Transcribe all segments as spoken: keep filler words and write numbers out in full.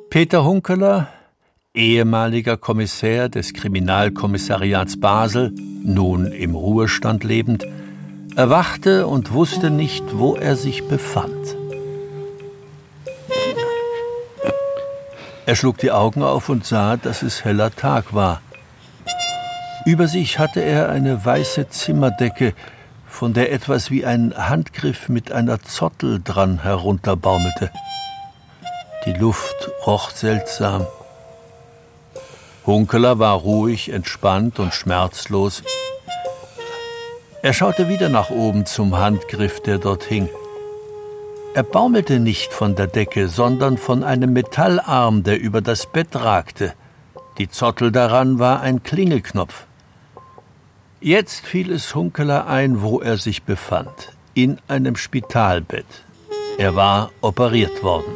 Peter Hunkeler, ehemaliger Kommissär des Kriminalkommissariats Basel, nun im Ruhestand lebend, erwachte und wusste nicht, wo er sich befand. Er schlug die Augen auf und sah, dass es heller Tag war. Über sich hatte er eine weiße Zimmerdecke, von der etwas wie ein Handgriff mit einer Zottel dran herunterbaumelte. Die Luft roch seltsam. Hunkeler war ruhig, entspannt und schmerzlos. Er schaute wieder nach oben zum Handgriff, der dort hing. Er baumelte nicht von der Decke, sondern von einem Metallarm, der über das Bett ragte. Die Zottel daran war ein Klingelknopf. Jetzt fiel es Hunkeler ein, wo er sich befand. In einem Spitalbett. Er war operiert worden.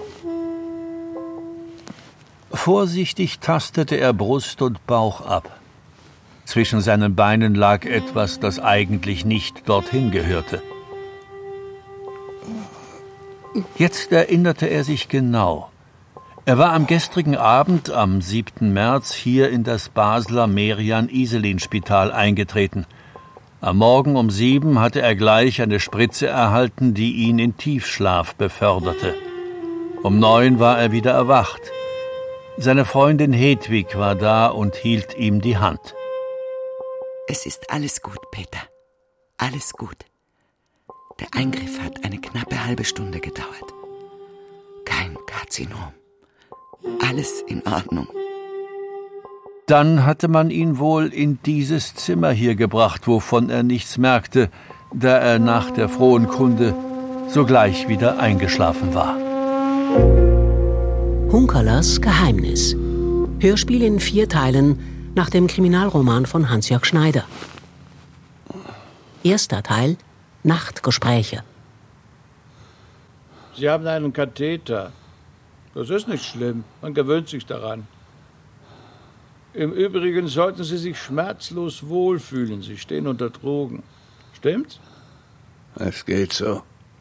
Vorsichtig tastete er Brust und Bauch ab. Zwischen seinen Beinen lag etwas, das eigentlich nicht dorthin gehörte. Jetzt erinnerte er sich genau. Er war am gestrigen Abend, am siebten März, hier in das Basler Merian-Iselin-Spital eingetreten. Am Morgen um sieben hatte er gleich eine Spritze erhalten, die ihn in Tiefschlaf beförderte. Um neun war er wieder erwacht. Seine Freundin Hedwig war da und hielt ihm die Hand. Es ist alles gut, Peter. Alles gut. Der Eingriff hat eine knappe halbe Stunde gedauert. Kein Karzinom. Alles in Ordnung. Dann hatte man ihn wohl in dieses Zimmer hier gebracht, wovon er nichts merkte, da er nach der frohen Kunde sogleich wieder eingeschlafen war. Hunkelers Geheimnis. Hörspiel in vier Teilen nach dem Kriminalroman von Hans-Jörg Schneider. Erster Teil: Nachtgespräche. Sie haben einen Katheter. Das ist nicht schlimm. Man gewöhnt sich daran. Im Übrigen sollten Sie sich schmerzlos wohlfühlen. Sie stehen unter Drogen. Stimmt's? Es geht so.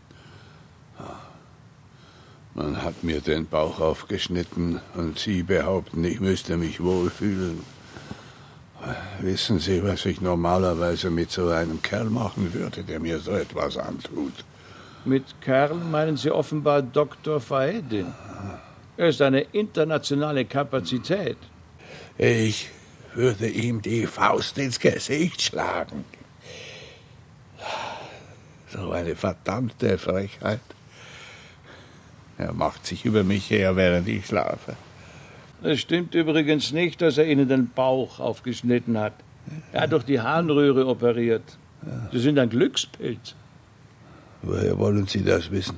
Man hat mir den Bauch aufgeschnitten und Sie behaupten, ich müsste mich wohlfühlen. Wissen Sie, was ich normalerweise mit so einem Kerl machen würde, der mir so etwas antut? Mit Kerl meinen Sie offenbar Doktor Fahedin. Er ist eine internationale Kapazität. Ich würde ihm die Faust ins Gesicht schlagen. So eine verdammte Frechheit. Er macht sich über mich her, während ich schlafe. Es stimmt übrigens nicht, dass er Ihnen den Bauch aufgeschnitten hat. Er hat doch die Harnröhre operiert. Sie sind ein Glückspilz. Woher wollen Sie das wissen?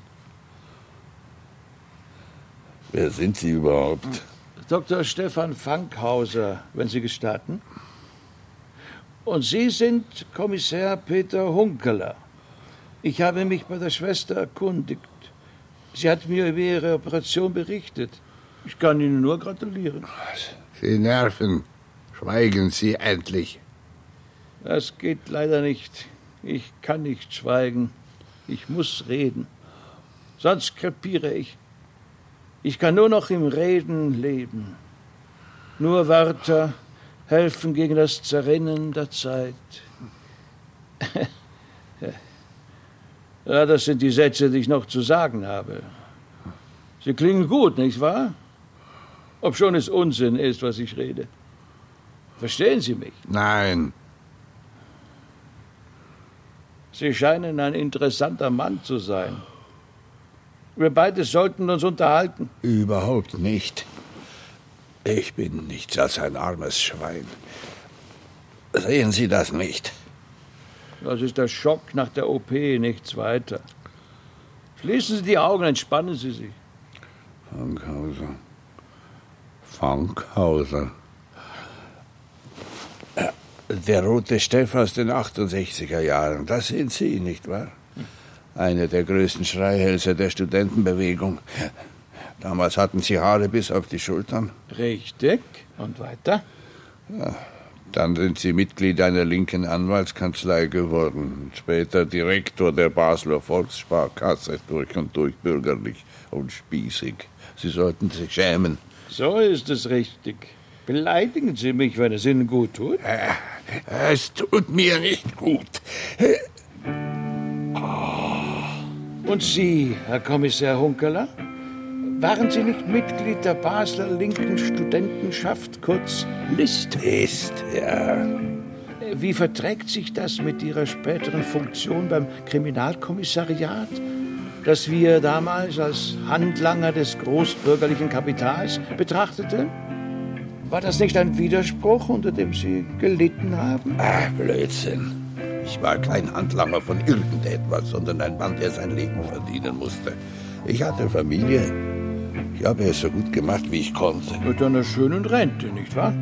Wer sind Sie überhaupt? Doktor Stefan Fankhauser, wenn Sie gestatten. Und Sie sind Kommissar Peter Hunkeler. Ich habe mich bei der Schwester erkundigt. Sie hat mir über Ihre Operation berichtet. Ich kann Ihnen nur gratulieren. Sie nerven. Schweigen Sie endlich. Das geht leider nicht. Ich kann nicht schweigen. Ich muss reden. Sonst krepiere ich. Ich kann nur noch im Reden leben. Nur Wörter helfen gegen das Zerrinnen der Zeit. Ja, das sind die Sätze, die ich noch zu sagen habe. Sie klingen gut, nicht wahr? Obschon es Unsinn ist, was ich rede. Verstehen Sie mich? Nein. Sie scheinen ein interessanter Mann zu sein. Wir beide sollten uns unterhalten. Überhaupt nicht. Ich bin nichts als ein armes Schwein. Sehen Sie das nicht? Das ist der Schock nach der O P, nichts weiter. Schließen Sie die Augen, entspannen Sie sich. Fankhauser. Fankhauser. Der rote Steff aus den achtundsechziger Jahren, das sind Sie, nicht wahr? Einer der größten Schreihälse der Studentenbewegung. Damals hatten Sie Haare bis auf die Schultern. Richtig. Und weiter? Ja, dann sind Sie Mitglied einer linken Anwaltskanzlei geworden. Später Direktor der Basler Volkssparkasse, durch und durch bürgerlich und spießig. Sie sollten sich schämen. So ist es richtig. Beleidigen Sie mich, wenn es Ihnen gut tut. Es tut mir nicht gut. Und Sie, Herr Kommissar Hunkeler? Waren Sie nicht Mitglied der Basler linken Studentenschaft, kurz List? Ist, ja. Wie verträgt sich das mit Ihrer späteren Funktion beim Kriminalkommissariat, das wir damals als Handlanger des großbürgerlichen Kapitals betrachteten? War das nicht ein Widerspruch, unter dem Sie gelitten haben? Ach, Blödsinn. Ich war kein Handlanger von irgendetwas, sondern ein Mann, der sein Leben verdienen musste. Ich hatte Familie. Ich habe es so gut gemacht, wie ich konnte. Mit einer schönen Rente, nicht wahr?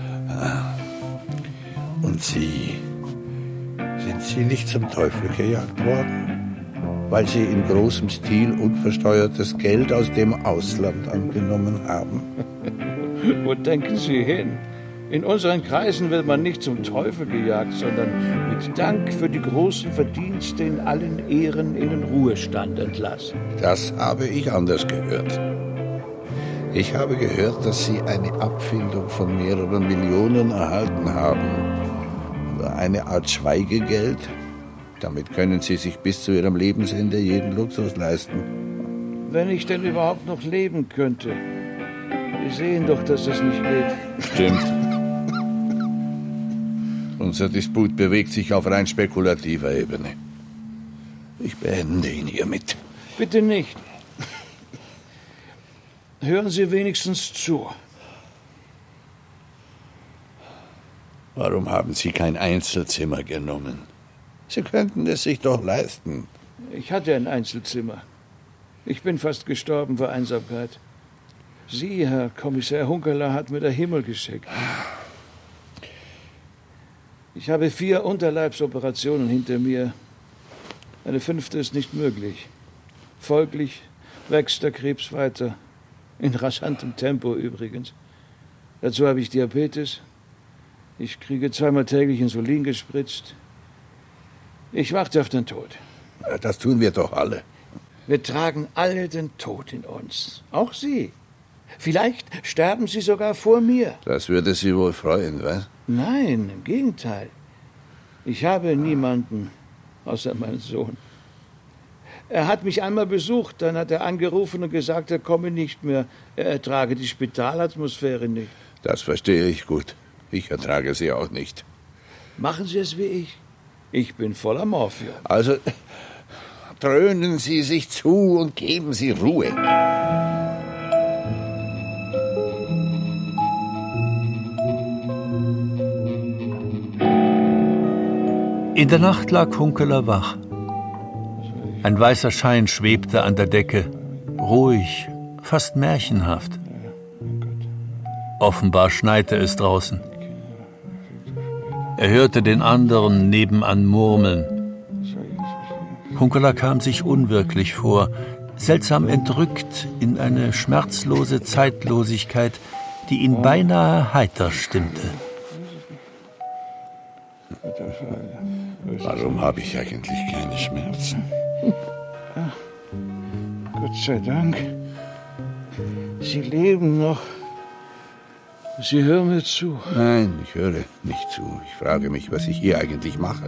Und Sie? Sind Sie nicht zum Teufel gejagt worden? Weil Sie in großem Stil unversteuertes Geld aus dem Ausland angenommen haben? Wo denken Sie hin? In unseren Kreisen wird man nicht zum Teufel gejagt, sondern mit Dank für die großen Verdienste in allen Ehren in den Ruhestand entlassen. Das habe ich anders gehört. Ich habe gehört, dass Sie eine Abfindung von mehreren Millionen erhalten haben. Eine Art Schweigegeld. Damit können Sie sich bis zu Ihrem Lebensende jeden Luxus leisten. Wenn ich denn überhaupt noch leben könnte. Sie sehen doch, dass das nicht geht. Stimmt. Unser Disput bewegt sich auf rein spekulativer Ebene. Ich beende ihn hiermit. Bitte nicht. Hören Sie wenigstens zu. Warum haben Sie kein Einzelzimmer genommen? Sie könnten es sich doch leisten. Ich hatte ein Einzelzimmer. Ich bin fast gestorben vor Einsamkeit. Sie, Herr Kommissar Hunkeler, hat mir der Himmel geschickt. Ich habe vier Unterleibsoperationen hinter mir. Eine fünfte ist nicht möglich. Folglich wächst der Krebs weiter. In rasantem Tempo übrigens. Dazu habe ich Diabetes. Ich kriege zweimal täglich Insulin gespritzt. Ich warte auf den Tod. Das tun wir doch alle. Wir tragen alle den Tod in uns. Auch Sie. Vielleicht sterben Sie sogar vor mir. Das würde Sie wohl freuen, was? Nein, im Gegenteil. Ich habe niemanden, außer meinen Sohn. Er hat mich einmal besucht, dann hat er angerufen und gesagt, er komme nicht mehr. Er ertrage die Spitalatmosphäre nicht. Das verstehe ich gut. Ich ertrage sie auch nicht. Machen Sie es wie ich. Ich bin voller Morphium. Also, dröhnen Sie sich zu und geben Sie Ruhe. In der Nacht lag Hunkeler wach. Ein weißer Schein schwebte an der Decke, ruhig, fast märchenhaft. Offenbar schneite es draußen. Er hörte den anderen nebenan murmeln. Hunkeler kam sich unwirklich vor, seltsam entrückt in eine schmerzlose Zeitlosigkeit, die ihn beinahe heiter stimmte. Warum habe ich eigentlich keine Schmerzen? Gott sei Dank. Sie leben noch. Sie hören mir zu. Nein, ich höre nicht zu. Ich frage mich, was ich hier eigentlich mache.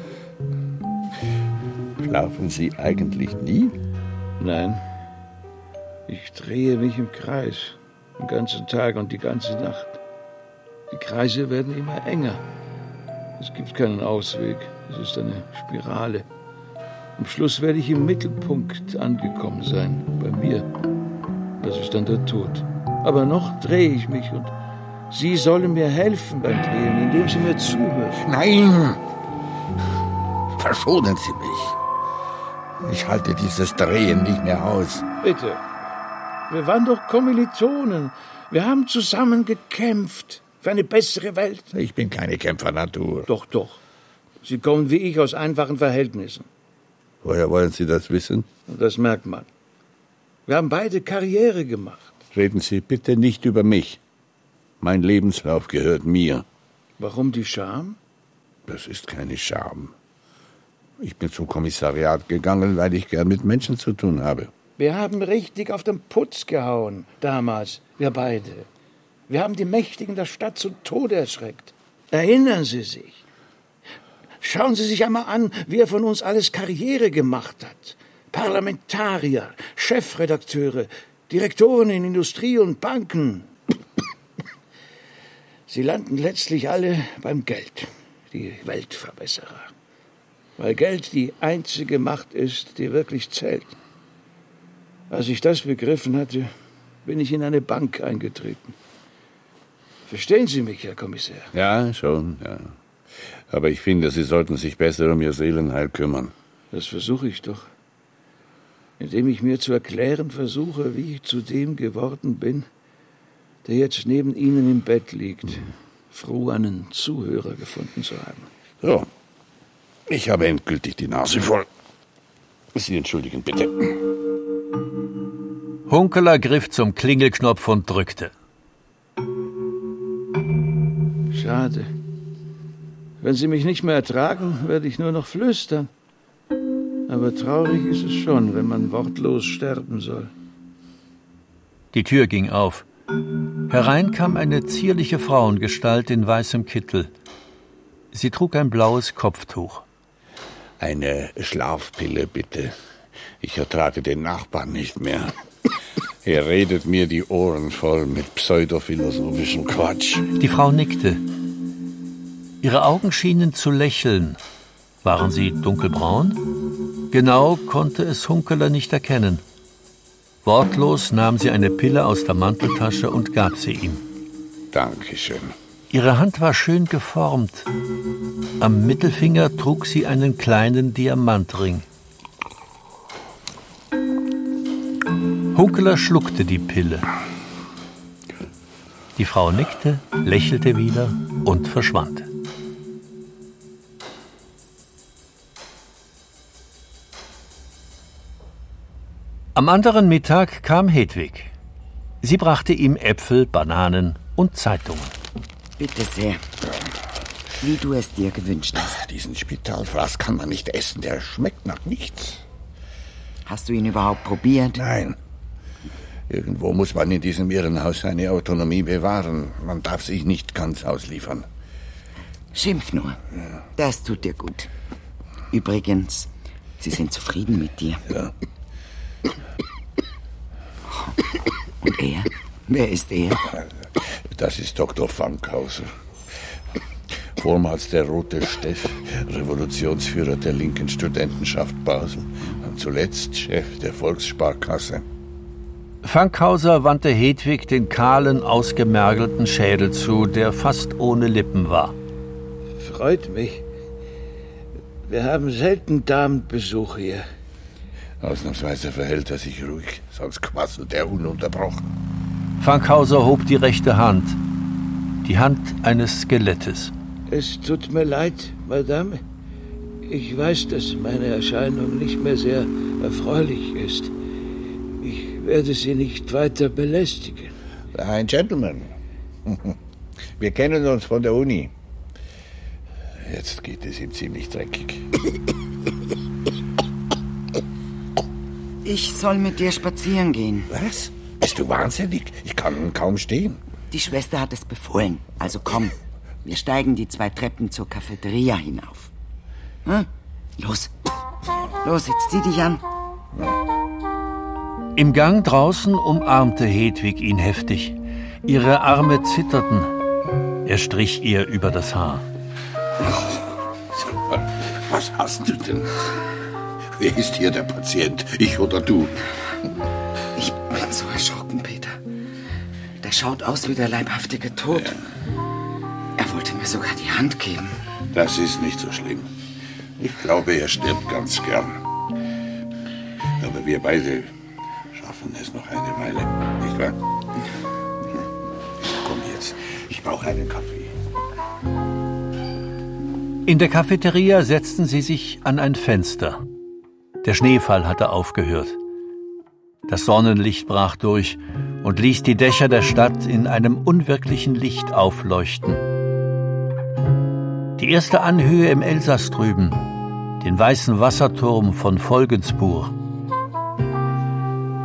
Schlafen Sie eigentlich nie? Nein. Ich drehe mich im Kreis. Den ganzen Tag und die ganze Nacht. Die Kreise werden immer enger. Es gibt keinen Ausweg. Es ist eine Spirale. Am Schluss werde ich im Mittelpunkt angekommen sein. Bei mir. Das ist dann der Tod. Aber noch drehe ich mich und Sie sollen mir helfen beim Drehen, indem Sie mir zuhören. Nein! Verschonen Sie mich. Ich halte dieses Drehen nicht mehr aus. Bitte. Wir waren doch Kommilitonen. Wir haben zusammen gekämpft für eine bessere Welt. Ich bin keine Kämpfernatur. Doch, doch. Sie kommen wie ich aus einfachen Verhältnissen. Woher wollen Sie das wissen? Das merkt man. Wir haben beide Karriere gemacht. Reden Sie bitte nicht über mich. Mein Lebenslauf gehört mir. Warum die Scham? Das ist keine Scham. Ich bin zum Kommissariat gegangen, weil ich gern mit Menschen zu tun habe. Wir haben richtig auf den Putz gehauen, damals, wir beide. Wir haben die Mächtigen der Stadt zu Tode erschreckt. Erinnern Sie sich. Schauen Sie sich einmal an, wie er von uns alles Karriere gemacht hat. Parlamentarier, Chefredakteure, Direktoren in Industrie und Banken. Sie landen letztlich alle beim Geld, die Weltverbesserer. Weil Geld die einzige Macht ist, die wirklich zählt. Als ich das begriffen hatte, bin ich in eine Bank eingetreten. Verstehen Sie mich, Herr Kommissar? Ja, schon, ja. Aber ich finde, Sie sollten sich besser um Ihr Seelenheil kümmern. Das versuche ich doch. Indem ich mir zu erklären versuche, wie ich zu dem geworden bin, der jetzt neben Ihnen im Bett liegt, mhm. froh, einen Zuhörer gefunden zu haben. So, ich habe endgültig die Nase voll. Sie entschuldigen bitte. Hunkeler griff zum Klingelknopf und drückte. Schade. Wenn Sie mich nicht mehr ertragen, werde ich nur noch flüstern. Aber traurig ist es schon, wenn man wortlos sterben soll. Die Tür ging auf. Herein kam eine zierliche Frauengestalt in weißem Kittel. Sie trug ein blaues Kopftuch. Eine Schlafpille, bitte. Ich ertrage den Nachbarn nicht mehr. Er redet mir die Ohren voll mit pseudophilosophischem Quatsch. Die Frau nickte. Ihre Augen schienen zu lächeln. Waren sie dunkelbraun? Genau konnte es Hunkeler nicht erkennen. Wortlos nahm sie eine Pille aus der Manteltasche und gab sie ihm. Dankeschön. Ihre Hand war schön geformt. Am Mittelfinger trug sie einen kleinen Diamantring. Hunkeler schluckte die Pille. Die Frau nickte, lächelte wieder und verschwand. Am anderen Mittag kam Hedwig. Sie brachte ihm Äpfel, Bananen und Zeitungen. Bitte sehr. Wie du es dir gewünscht hast. Diesen Spitalfraß kann man nicht essen, der schmeckt nach nichts. Hast du ihn überhaupt probiert? Nein. Irgendwo muss man in diesem Irrenhaus seine Autonomie bewahren. Man darf sich nicht ganz ausliefern. Schimpf nur. Ja. Das tut dir gut. Übrigens, sie sind zufrieden mit dir. Ja. Und er? Wer ist er? Das ist Doktor Fankhauser. Vormals der Rote Steff, Revolutionsführer der linken Studentenschaft Basel. Und zuletzt Chef der Volkssparkasse. Fankhauser wandte Hedwig den kahlen, ausgemergelten Schädel zu, der fast ohne Lippen war. Freut mich. Wir haben selten Damenbesuch hier. Ausnahmsweise verhält er sich ruhig, sonst quasselt er ununterbrochen. Fankhauser hob die rechte Hand, die Hand eines Skelettes. Es tut mir leid, Madame. Ich weiß, dass meine Erscheinung nicht mehr sehr erfreulich ist. Ich werde Sie nicht weiter belästigen. Ein Gentleman. Wir kennen uns von der Uni. Jetzt geht es ihm ziemlich dreckig. Ich soll mit dir spazieren gehen. Was? Bist du wahnsinnig? Ich kann kaum stehen. Die Schwester hat es befohlen. Also komm, wir steigen die zwei Treppen zur Cafeteria hinauf. Hm? Los. Los, jetzt zieh dich an. Im Gang draußen umarmte Hedwig ihn heftig. Ihre Arme zitterten. Er strich ihr über das Haar. Was hast du denn? Wer ist hier der Patient? Ich oder du? Ich bin so erschrocken, Peter. Der schaut aus wie der leibhaftige Tod. Ja. Er wollte mir sogar die Hand geben. Das ist nicht so schlimm. Ich glaube, er stirbt ganz gern. Aber wir beide schaffen es noch eine Weile, nicht wahr? Komm jetzt, ich brauche einen Kaffee. In der Cafeteria setzten sie sich an ein Fenster. Der Schneefall hatte aufgehört. Das Sonnenlicht brach durch und ließ die Dächer der Stadt in einem unwirklichen Licht aufleuchten. Die erste Anhöhe im Elsass drüben, den weißen Wasserturm von Volgensburg.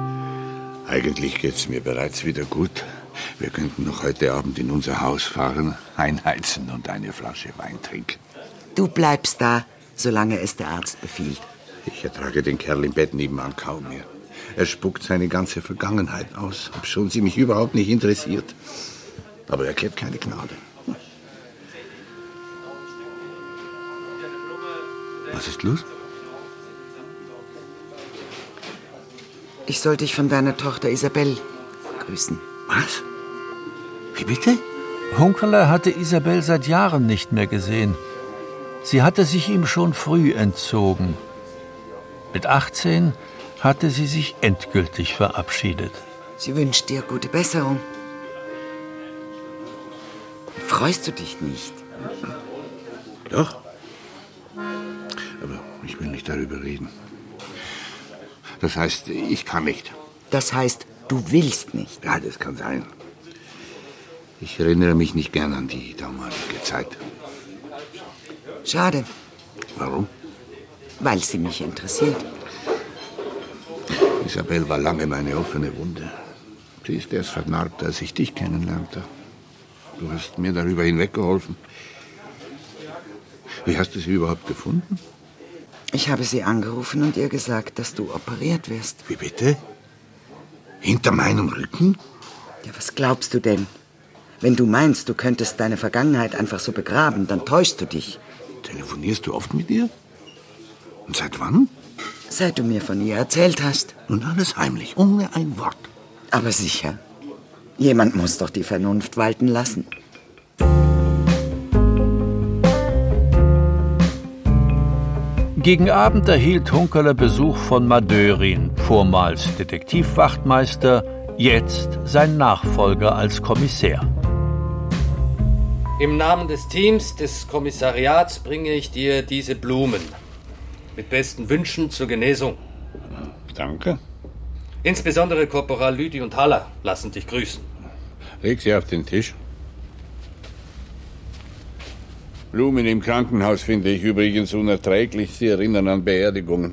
Eigentlich geht's mir bereits wieder gut. Wir könnten noch heute Abend in unser Haus fahren, einheizen und eine Flasche Wein trinken. Du bleibst da, solange es der Arzt befiehlt. Ich ertrage den Kerl im Bett nebenan kaum mehr. Er spuckt seine ganze Vergangenheit aus, obschon sie mich überhaupt nicht interessiert. Aber er kennt keine Gnade. Was ist los? Ich soll dich von deiner Tochter Isabel grüßen. Was? Wie bitte? Hunkeler hatte Isabel seit Jahren nicht mehr gesehen. Sie hatte sich ihm schon früh entzogen. Mit achtzehn hatte sie sich endgültig verabschiedet. Sie wünscht dir gute Besserung. Freust du dich nicht? Doch. Aber ich will nicht darüber reden. Das heißt, ich kann nicht. Das heißt, du willst nicht. Ja, das kann sein. Ich erinnere mich nicht gern an die damalige Zeit. Schade. Warum? Weil sie mich interessiert. Isabel war lange meine offene Wunde. Sie ist erst vernarbt, als ich dich kennenlernte. Du hast mir darüber hinweggeholfen. Wie hast du sie überhaupt gefunden? Ich habe sie angerufen und ihr gesagt, dass du operiert wirst. Wie bitte? Hinter meinem Rücken? Ja, was glaubst du denn? Wenn du meinst, du könntest deine Vergangenheit einfach so begraben, dann täuschst du dich. Telefonierst du oft mit ihr? Und seit wann? Seit du mir von ihr erzählt hast. Und alles heimlich, ohne ein Wort. Aber sicher. Jemand muss doch die Vernunft walten lassen. Gegen Abend erhielt Hunkeler Besuch von Madörin, vormals Detektivwachtmeister, jetzt sein Nachfolger als Kommissär. Im Namen des Teams des Kommissariats bringe ich dir diese Blumen. Mit besten Wünschen zur Genesung. Danke. Insbesondere Korporal Lüdi und Haller lassen dich grüßen. Leg sie auf den Tisch. Blumen im Krankenhaus finde ich übrigens unerträglich. Sie erinnern an Beerdigungen.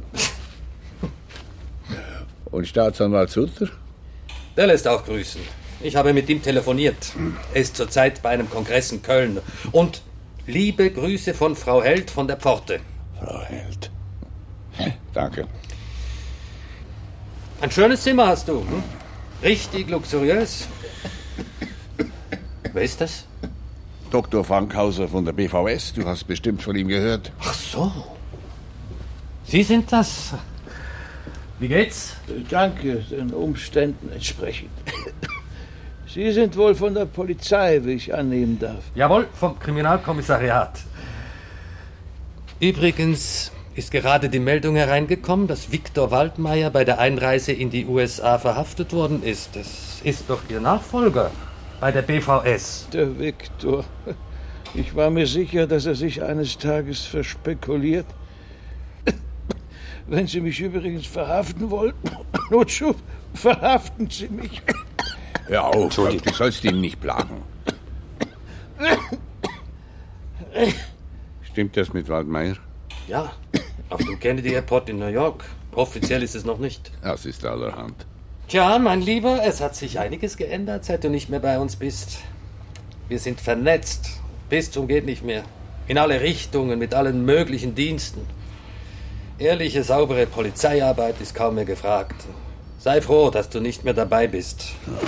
Und Staatsanwalt Sutter? Der lässt auch grüßen. Ich habe mit ihm telefoniert. Er ist zurzeit bei einem Kongress in Köln. Und liebe Grüße von Frau Held von der Pforte. Frau Held. Danke. Ein schönes Zimmer hast du. Hm? Richtig luxuriös. Wer ist das? Doktor Fankhauser von der B V S. Du hast bestimmt von ihm gehört. Ach so. Sie sind das. Wie geht's? Danke, den Umständen entsprechend. Sie sind wohl von der Polizei, wie ich annehmen darf. Jawohl, vom Kriminalkommissariat. Übrigens ist gerade die Meldung hereingekommen, dass Viktor Waldmeier bei der Einreise in die U S A verhaftet worden ist. Das ist doch Ihr Nachfolger bei der B V S. Der Viktor. Ich war mir sicher, dass er sich eines Tages verspekuliert. Wenn Sie mich übrigens verhaften wollen, Notschub, verhaften Sie mich. Hör auf, du sollst ihn nicht plagen. Stimmt das mit Waldmeier? Ja, auf dem Kennedy Airport in New York. Offiziell ist es noch nicht. Das ist allerhand. Tja, mein Lieber, es hat sich einiges geändert, seit du nicht mehr bei uns bist. Wir sind vernetzt, bis zum geht nicht mehr. In alle Richtungen, mit allen möglichen Diensten. Ehrliche, saubere Polizeiarbeit ist kaum mehr gefragt. Sei froh, dass du nicht mehr dabei bist.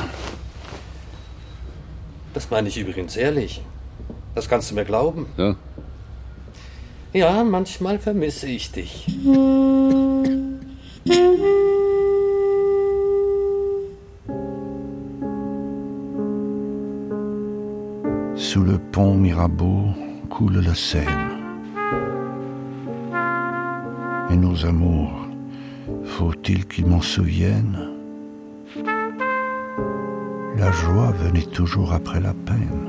Das meine ich übrigens ehrlich. Das kannst du mir glauben. Ja? Ja, manchmal vermisse ich dich. Sous le pont Mirabeau coule la Seine. Et nos amours, faut-il qu'ils m'en souviennent? La joie venait toujours après la peine.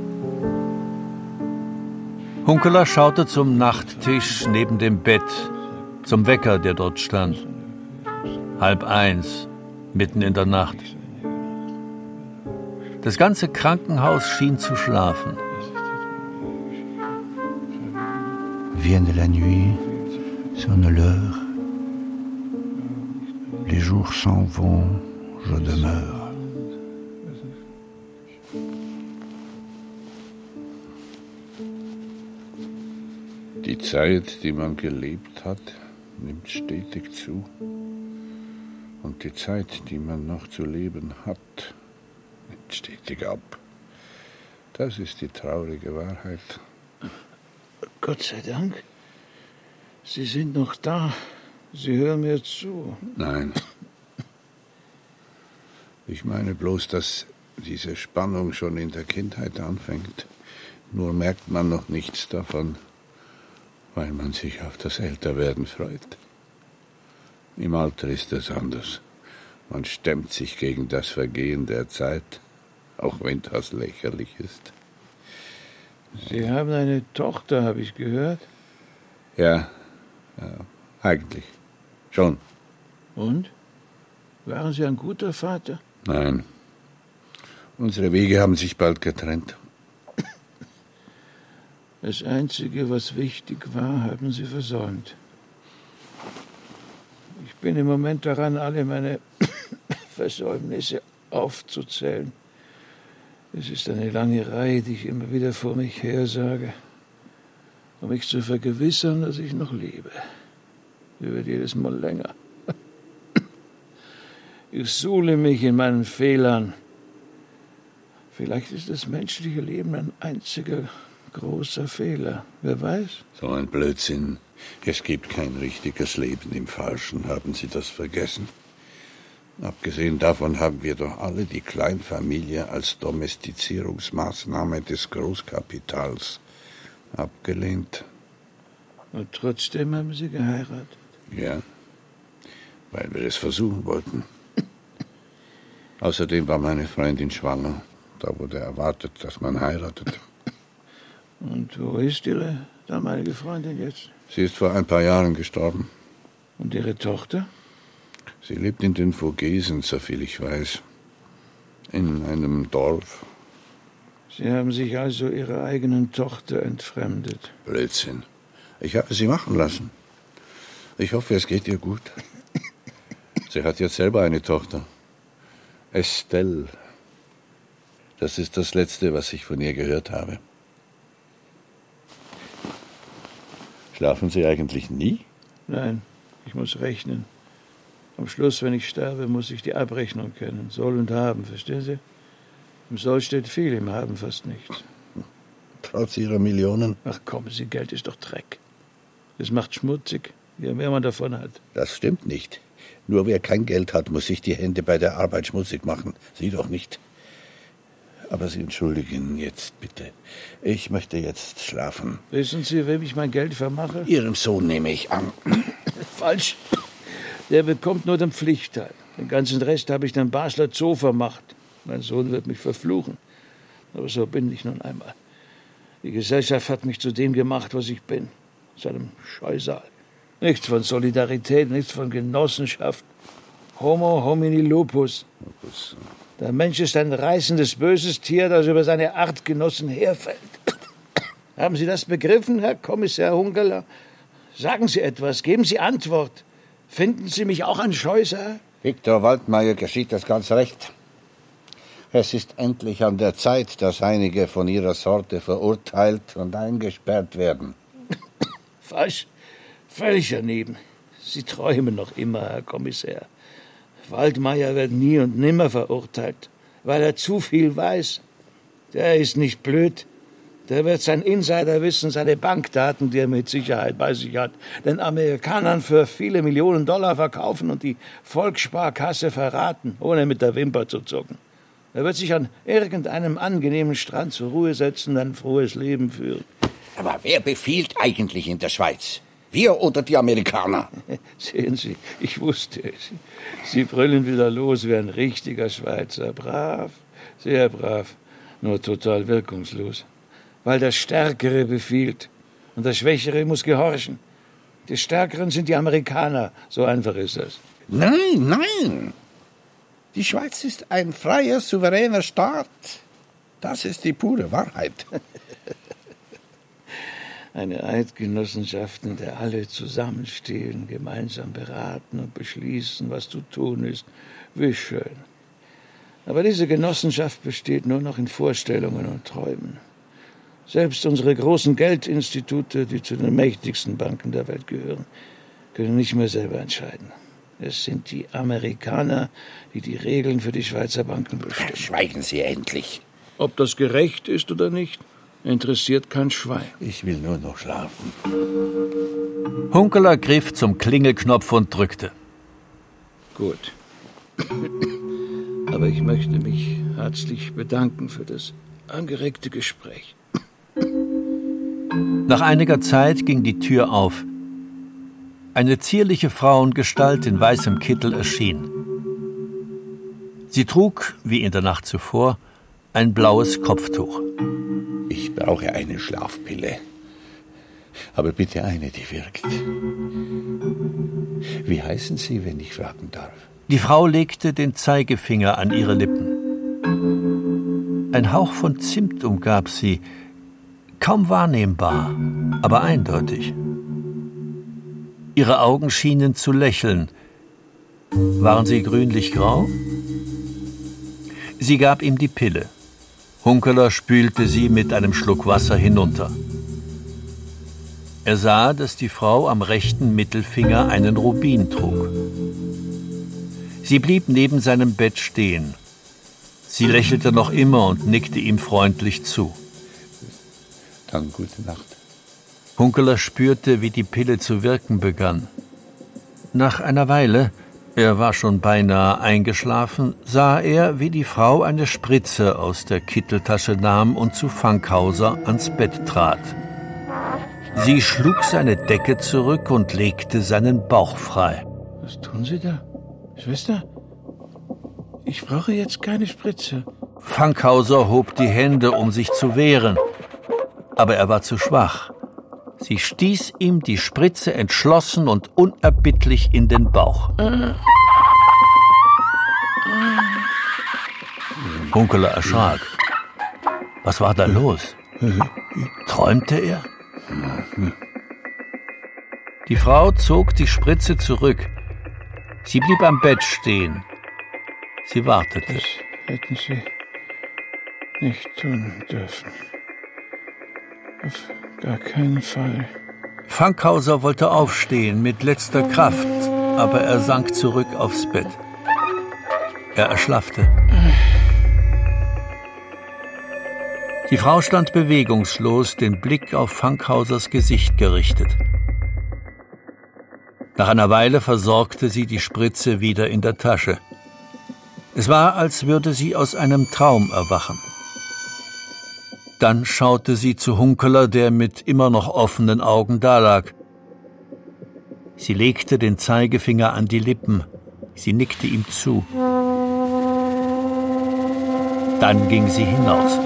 Hunkeler schaute zum Nachttisch neben dem Bett, zum Wecker, der dort stand. Halb eins, mitten in der Nacht. Das ganze Krankenhaus schien zu schlafen. Vienne la nuit, sonne l'heure. Les jours s'en vont, Je demeure. Die Zeit, die man gelebt hat, nimmt stetig zu. Und die Zeit, die man noch zu leben hat, nimmt stetig ab. Das ist die traurige Wahrheit. Gott sei Dank. Sie sind noch da. Sie hören mir zu. Nein. Ich meine bloß, dass diese Spannung schon in der Kindheit anfängt. Nur merkt man noch nichts davon, weil man sich auf das Älterwerden freut. Im Alter ist es anders. Man stemmt sich gegen das Vergehen der Zeit, auch wenn das lächerlich ist. Sie haben eine Tochter, habe ich gehört. Ja, ja, eigentlich. Schon. Und? Waren Sie ein guter Vater? Nein. Unsere Wege haben sich bald getrennt. Das Einzige, was wichtig war, haben Sie versäumt. Ich bin im Moment daran, alle meine Versäumnisse aufzuzählen. Es ist eine lange Reihe, die ich immer wieder vor mich her sage, um mich zu vergewissern, dass ich noch lebe. Sie wird jedes Mal länger. Ich suhle mich in meinen Fehlern. Vielleicht ist das menschliche Leben ein einziger großer Fehler. Wer weiß? So ein Blödsinn. Es gibt kein richtiges Leben im Falschen. Haben Sie das vergessen? Abgesehen davon haben wir doch alle die Kleinfamilie als Domestizierungsmaßnahme des Großkapitals abgelehnt. Und trotzdem haben Sie geheiratet? Ja, weil wir es versuchen wollten. Außerdem war meine Freundin schwanger. Da wurde erwartet, dass man heiratet. Und wo ist Ihre damalige Freundin jetzt? Sie ist vor ein paar Jahren gestorben. Und Ihre Tochter? Sie lebt in den Vogesen, soviel ich weiß. In einem Dorf. Sie haben sich also Ihrer eigenen Tochter entfremdet. Blödsinn. Ich habe sie machen lassen. Ich hoffe, es geht ihr gut. Sie hat jetzt selber eine Tochter. Estelle. Das ist das Letzte, was ich von ihr gehört habe. Schlafen Sie eigentlich nie? Nein, ich muss rechnen. Am Schluss, wenn ich sterbe, muss ich die Abrechnung kennen. Soll und haben, verstehen Sie? Im Soll steht viel, im Haben fast nichts. Trotz Ihrer Millionen? Ach kommen Sie, Geld ist doch Dreck. Das macht schmutzig, je mehr man davon hat. Das stimmt nicht. Nur wer kein Geld hat, muss sich die Hände bei der Arbeit schmutzig machen. Sie doch nicht. Aber Sie entschuldigen jetzt bitte. Ich möchte jetzt schlafen. Wissen Sie, wem ich mein Geld vermache? Ihrem Sohn nehme ich an. Falsch. Der bekommt nur den Pflichtteil. Den ganzen Rest habe ich dem Basler Zoo vermacht. Mein Sohn wird mich verfluchen. Aber so bin ich nun einmal. Die Gesellschaft hat mich zu dem gemacht, was ich bin. Zu einem Scheusal. Nichts von Solidarität, nichts von Genossenschaft. Homo homini lupus. Der Mensch ist ein reißendes, böses Tier, das über seine Artgenossen herfällt. Haben Sie das begriffen, Herr Kommissar Hungerler? Sagen Sie etwas, geben Sie Antwort. Finden Sie mich auch ein Scheusal? Viktor Waldmeier geschieht das ganz recht. Es ist endlich an der Zeit, dass einige von Ihrer Sorte verurteilt und eingesperrt werden. Falsch. Völlig daneben. Sie träumen noch immer, Herr Kommissar. Waldmeier wird nie und nimmer verurteilt, weil er zu viel weiß. Der ist nicht blöd. Der wird sein Insiderwissen, seine Bankdaten, die er mit Sicherheit bei sich hat, den Amerikanern für viele Millionen Dollar verkaufen und die Volkssparkasse verraten, ohne mit der Wimper zu zucken. Er wird sich an irgendeinem angenehmen Strand zur Ruhe setzen und ein frohes Leben führen. Aber wer befiehlt eigentlich in der Schweiz? Wir oder die Amerikaner? Sehen Sie, ich wusste es. Sie brüllen wieder los wie ein richtiger Schweizer. Brav, sehr brav, nur total wirkungslos. Weil der Stärkere befiehlt und der Schwächere muss gehorchen. Die Stärkeren sind die Amerikaner, so einfach ist das. Nein, nein. Die Schweiz ist ein freier, souveräner Staat. Das ist die pure Wahrheit. Eine Eidgenossenschaft, in der alle zusammenstehen, gemeinsam beraten und beschließen, was zu tun ist. Wie schön. Aber diese Genossenschaft besteht nur noch in Vorstellungen und Träumen. Selbst unsere großen Geldinstitute, die zu den mächtigsten Banken der Welt gehören, können nicht mehr selber entscheiden. Es sind die Amerikaner, die die Regeln für die Schweizer Banken bestimmen. Schweigen Sie endlich. Ob das gerecht ist oder nicht, interessiert kein Schwein. Ich will nur noch schlafen. Hunkeler griff zum Klingelknopf und drückte. Gut. Aber ich möchte mich herzlich bedanken für das angeregte Gespräch. Nach einiger Zeit ging die Tür auf. Eine zierliche Frauengestalt in weißem Kittel erschien. Sie trug, wie in der Nacht zuvor, ein blaues Kopftuch. Ich brauche eine Schlafpille. Aber bitte eine, die wirkt. Wie heißen Sie, wenn ich fragen darf? Die Frau legte den Zeigefinger an ihre Lippen. Ein Hauch von Zimt umgab sie, kaum wahrnehmbar, aber eindeutig. Ihre Augen schienen zu lächeln. Waren sie grünlich-grau? Sie gab ihm die Pille. Hunkeler spülte sie mit einem Schluck Wasser hinunter. Er sah, dass die Frau am rechten Mittelfinger einen Rubin trug. Sie blieb neben seinem Bett stehen. Sie lächelte noch immer und nickte ihm freundlich zu. Dann gute Nacht. Hunkeler spürte, wie die Pille zu wirken begann. Nach einer Weile, er war schon beinahe eingeschlafen, sah er, wie die Frau eine Spritze aus der Kitteltasche nahm und zu Fankhauser ans Bett trat. Sie schlug seine Decke zurück und legte seinen Bauch frei. Was tun Sie da, Schwester? Ich brauche jetzt keine Spritze. Fankhauser hob die Hände, um sich zu wehren. Aber er war zu schwach. Sie stieß ihm die Spritze entschlossen und unerbittlich in den Bauch. Äh. Hunkeler erschrak. Was war da los? Träumte er? Die Frau zog die Spritze zurück. Sie blieb am Bett stehen. Sie wartete. Das hätten Sie nicht tun dürfen. Auf gar keinen Fall. Fankhauser wollte aufstehen mit letzter Kraft, aber er sank zurück aufs Bett. Er erschlaffte. Die Frau stand bewegungslos, den Blick auf Fankhausers Gesicht gerichtet. Nach einer Weile versorgte sie die Spritze wieder in der Tasche. Es war, als würde sie aus einem Traum erwachen. Dann schaute sie zu Hunkeler, der mit immer noch offenen Augen dalag. Sie legte den Zeigefinger an die Lippen. Sie nickte ihm zu. Dann ging sie hinaus.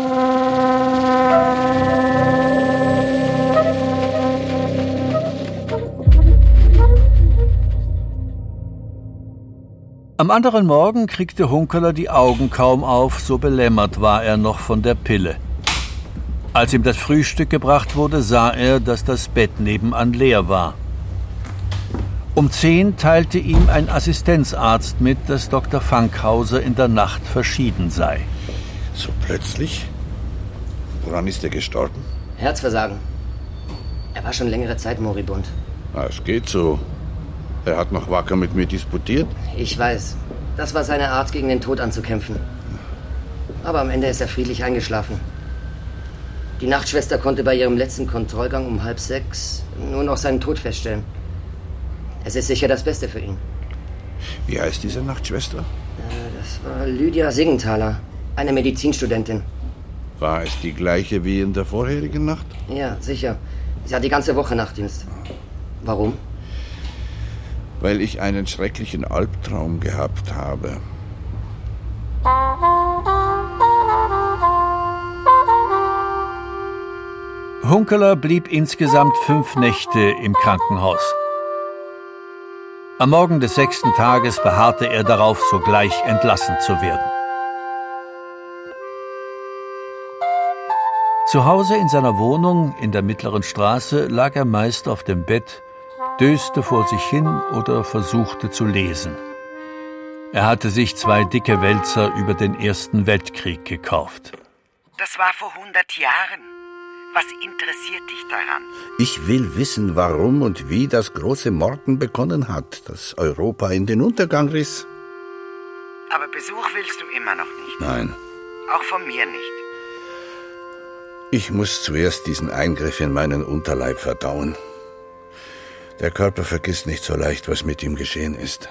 Am anderen Morgen kriegte Hunkeler die Augen kaum auf, so belämmert war er noch von der Pille. Als ihm das Frühstück gebracht wurde, sah er, dass das Bett nebenan leer war. Um zehn teilte ihm ein Assistenzarzt mit, dass Doktor Fankhauser in der Nacht verschieden sei. So plötzlich? Woran ist er gestorben? Herzversagen. Er war schon längere Zeit moribund. Ah, es geht so. Er hat noch wacker mit mir disputiert. Ich weiß. Das war seine Art, gegen den Tod anzukämpfen. Aber am Ende ist er friedlich eingeschlafen. Die Nachtschwester konnte bei ihrem letzten Kontrollgang um halb sechs nur noch seinen Tod feststellen. Es ist sicher das Beste für ihn. Wie heißt diese Nachtschwester? Äh, das war Lydia Siegenthaler, eine Medizinstudentin. War es die gleiche wie in der vorherigen Nacht? Ja, sicher. Sie hat die ganze Woche Nachtdienst. Warum? Weil ich einen schrecklichen Albtraum gehabt habe. Hunkeler blieb insgesamt fünf Nächte im Krankenhaus. Am Morgen des sechsten Tages beharrte er darauf, sogleich entlassen zu werden. Zu Hause in seiner Wohnung in der Mittleren Straße lag er meist auf dem Bett, döste vor sich hin oder versuchte zu lesen. Er hatte sich zwei dicke Wälzer über den Ersten Weltkrieg gekauft. Das war vor hundert Jahren. Was interessiert dich daran? Ich will wissen, warum und wie das große Morden begonnen hat, das Europa in den Untergang riss. Aber Besuch willst du immer noch nicht. Nein. Auch von mir nicht. Ich muss zuerst diesen Eingriff in meinen Unterleib verdauen. Der Körper vergisst nicht so leicht, was mit ihm geschehen ist.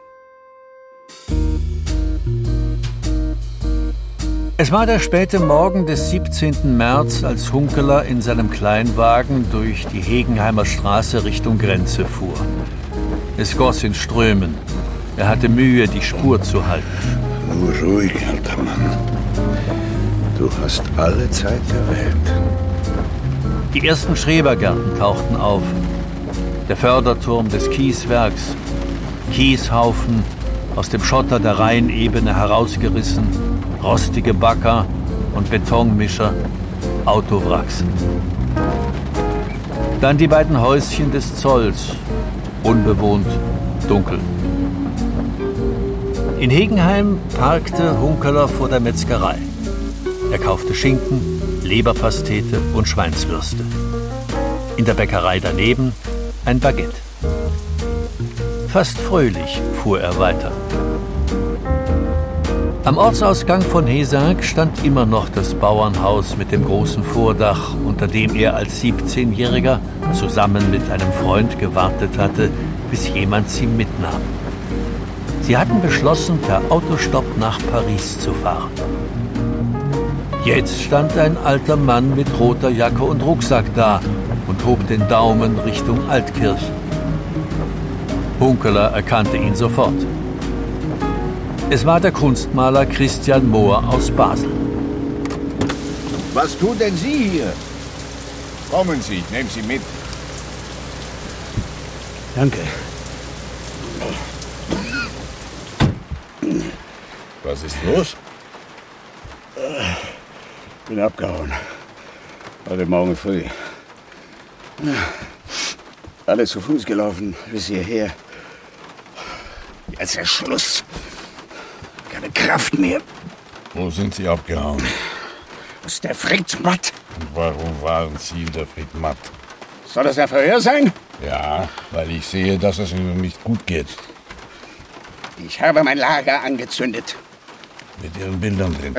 Es war der späte Morgen des siebzehnten März, als Hunkeler in seinem Kleinwagen durch die Hegenheimer Straße Richtung Grenze fuhr. Es goss in Strömen. Er hatte Mühe, die Spur zu halten. Nur ruhig, alter Mann. Du hast alle Zeit der Welt. Die ersten Schrebergärten tauchten auf. Der Förderturm des Kieswerks. Kieshaufen, aus dem Schotter der Rheinebene herausgerissen. Rostige Bagger und Betonmischer, Autowracks. Dann die beiden Häuschen des Zolls, unbewohnt, dunkel. In Hegenheim parkte Hunkeler vor der Metzgerei. Er kaufte Schinken, Leberpastete und Schweinswürste. In der Bäckerei daneben ein Baguette. Fast fröhlich fuhr er weiter. Am Ortsausgang von Hesinck stand immer noch das Bauernhaus mit dem großen Vordach, unter dem er als siebzehnjähriger zusammen mit einem Freund gewartet hatte, bis jemand sie mitnahm. Sie hatten beschlossen, per Autostopp nach Paris zu fahren. Jetzt stand ein alter Mann mit roter Jacke und Rucksack da und hob den Daumen Richtung Altkirch. Hunkeler erkannte ihn sofort. Es war der Kunstmaler Christian Mohr aus Basel. Was tun denn Sie hier? Kommen Sie, ich nehme Sie mit. Danke. Was ist los? Bin abgehauen. Heute Morgen früh. Alles zu Fuß gelaufen bis hierher. Jetzt ist Schluss. Keine Kraft mehr. Wo sind Sie abgehauen? Aus der Friedmatt. Und warum waren Sie in der Friedmatt? Soll das ein Verhör sein? Ja, weil ich sehe, dass es Ihnen nicht gut geht. Ich habe mein Lager angezündet. Mit Ihren Bildern drin.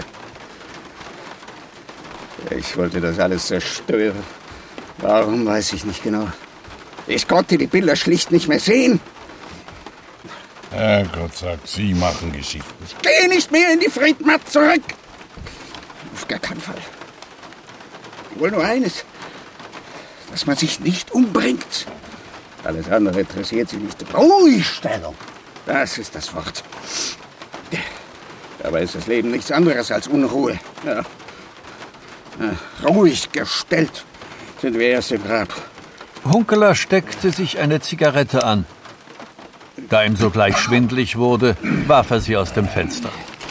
Ich wollte das alles zerstören. Warum, weiß ich nicht genau. Ich konnte die Bilder schlicht nicht mehr sehen. Herrgott sagt, Sie machen Geschichten. Ich gehe nicht mehr in die Friedmatt zurück. Auf gar keinen Fall. Ich will nur eines. Dass man sich nicht umbringt. Alles andere interessiert Sie nicht. Ruhigstellung. Das ist das Wort. Dabei ist das Leben nichts anderes als Unruhe. Ja. Ja, ruhig gestellt sind wir erst im Grab. Hunkeler steckte sich eine Zigarette an. Da ihm sogleich schwindlig wurde, warf er sie aus dem Fenster.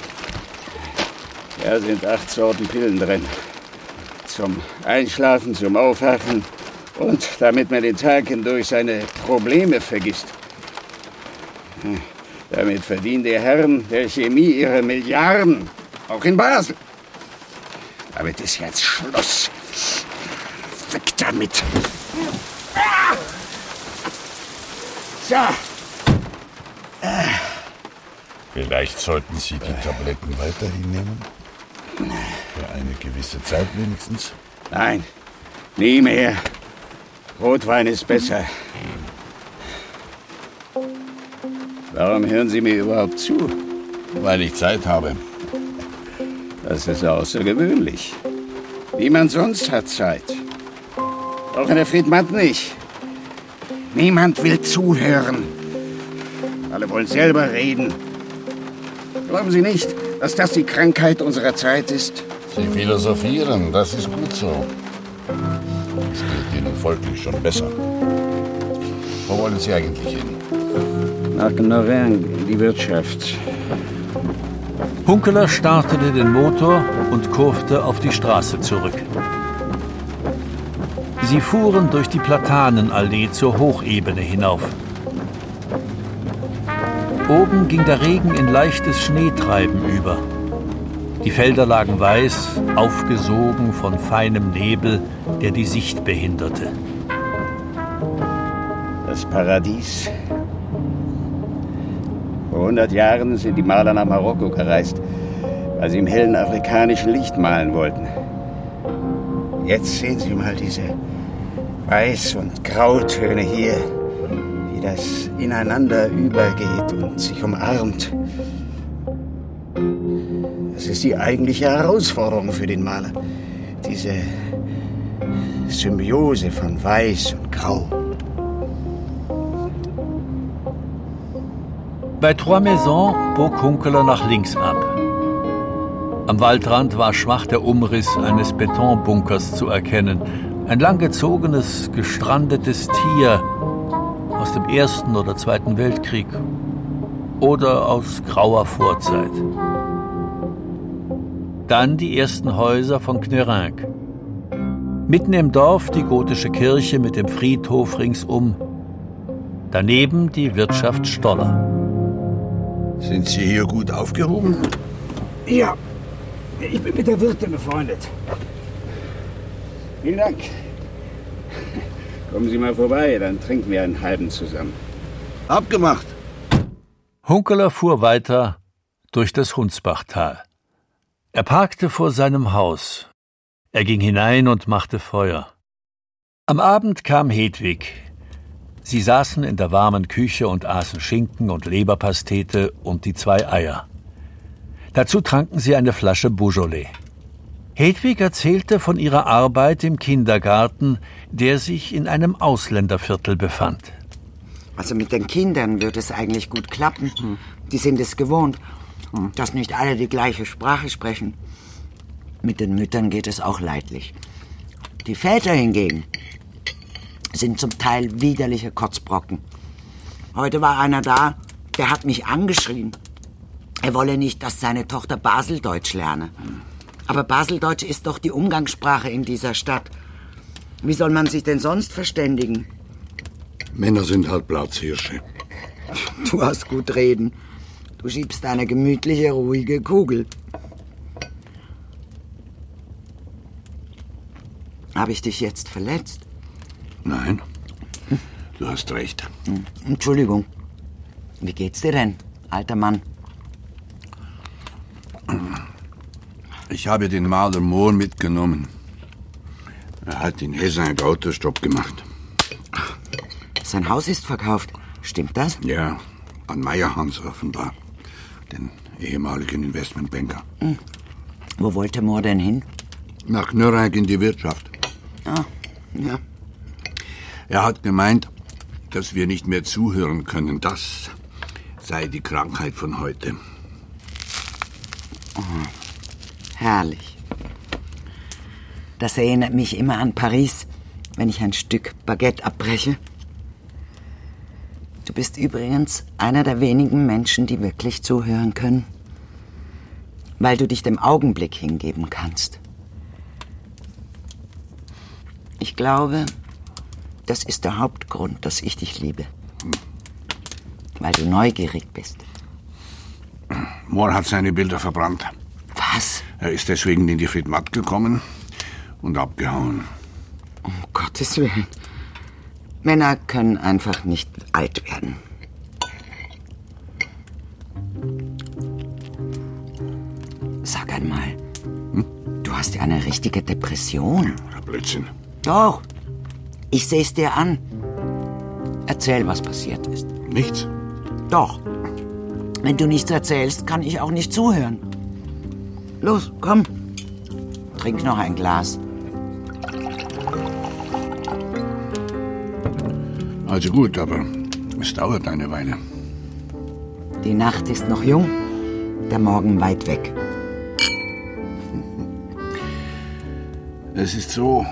Da sind acht Sorten Pillen drin. Zum Einschlafen, zum Aufwachen und damit man den Tag hindurch seine Probleme vergisst. Damit verdienen die Herren der Chemie ihre Milliarden, auch in Basel. Damit ist jetzt Schluss. Weg damit. So. Vielleicht sollten Sie die Tabletten weiterhin nehmen? Für eine gewisse Zeit wenigstens? Nein, nie mehr. Rotwein ist besser. Warum hören Sie mir überhaupt zu? Weil ich Zeit habe. Das ist außergewöhnlich. Niemand sonst hat Zeit. Auch in der Friedmatt nicht. Niemand will zuhören. Alle wollen selber reden. Glauben Sie nicht, dass das die Krankheit unserer Zeit ist? Sie philosophieren, das ist gut so. Es geht Ihnen folglich schon besser. Wo wollen Sie eigentlich hin? Nach Norvège, in die Wirtschaft. Hunkeler startete den Motor und kurvte auf die Straße zurück. Sie fuhren durch die Platanenallee zur Hochebene hinauf. Oben ging der Regen in leichtes Schneetreiben über. Die Felder lagen weiß, aufgesogen von feinem Nebel, der die Sicht behinderte. Das Paradies. Vor hundert Jahren sind die Maler nach Marokko gereist, weil sie im hellen afrikanischen Licht malen wollten. Jetzt sehen Sie mal diese Weiß- und Grautöne hier, wie das ineinander übergeht und sich umarmt. Das ist die eigentliche Herausforderung für den Maler. Diese Symbiose von Weiß und Grau. Bei Trois Maisons bog Hunkeler nach links ab. Am Waldrand war schwach der Umriss eines Betonbunkers zu erkennen. Ein langgezogenes, gestrandetes Tier aus dem Ersten oder Zweiten Weltkrieg oder aus grauer Vorzeit. Dann die ersten Häuser von Knerinck. Mitten im Dorf die gotische Kirche mit dem Friedhof ringsum. Daneben die Wirtschaft Stoller. Sind Sie hier gut aufgehoben? Ja, ich bin mit der Wirtin befreundet. Vielen Dank. Kommen Sie mal vorbei, dann trinken wir einen halben zusammen. Abgemacht. Hunkeler fuhr weiter durch das Hunsbachtal. Er parkte vor seinem Haus. Er ging hinein und machte Feuer. Am Abend kam Hedwig. Sie saßen in der warmen Küche und aßen Schinken und Leberpastete und die zwei Eier. Dazu tranken sie eine Flasche Beaujolais. Hedwig erzählte von ihrer Arbeit im Kindergarten, der sich in einem Ausländerviertel befand. Also mit den Kindern wird es eigentlich gut klappen. Die sind es gewohnt, dass nicht alle die gleiche Sprache sprechen. Mit den Müttern geht es auch leidlich. Die Väter hingegen sind zum Teil widerliche Kotzbrocken. Heute war einer da, der hat mich angeschrien. Er wolle nicht, dass seine Tochter Baseldeutsch lerne. Aber Baseldeutsch ist doch die Umgangssprache in dieser Stadt. Wie soll man sich denn sonst verständigen? Männer sind halt Platzhirsche. Du hast gut reden. Du schiebst eine gemütliche, ruhige Kugel. Habe ich dich jetzt verletzt? Nein, du hast recht. Entschuldigung. Wie geht's dir denn, alter Mann? Ich habe den Maler Mohr mitgenommen. Er hat in Hesse einen Autostopp gemacht. Sein Haus ist verkauft. Stimmt das? Ja, an Meyerhans offenbar. Den ehemaligen Investmentbanker. Hm. Wo wollte Mohr denn hin? Nach Knerinck in die Wirtschaft. Ah, ja. Er hat gemeint, dass wir nicht mehr zuhören können. Das sei die Krankheit von heute. Oh, herrlich. Das erinnert mich immer an Paris, wenn ich ein Stück Baguette abbreche. Du bist übrigens einer der wenigen Menschen, die wirklich zuhören können, weil du dich dem Augenblick hingeben kannst. Ich glaube, das ist der Hauptgrund, dass ich dich liebe. Weil du neugierig bist. Mohr hat seine Bilder verbrannt. Was? Er ist deswegen in die Friedmatt gekommen und abgehauen. Um Gottes Willen. Männer können einfach nicht alt werden. Sag einmal, hm? Du hast ja eine richtige Depression. Ja, Blödsinn. Doch, ich seh's dir an. Erzähl, was passiert ist. Nichts? Doch. Wenn du nichts erzählst, kann ich auch nicht zuhören. Los, komm. Trink noch ein Glas. Also gut, aber es dauert eine Weile. Die Nacht ist noch jung, der Morgen weit weg. Es ist so,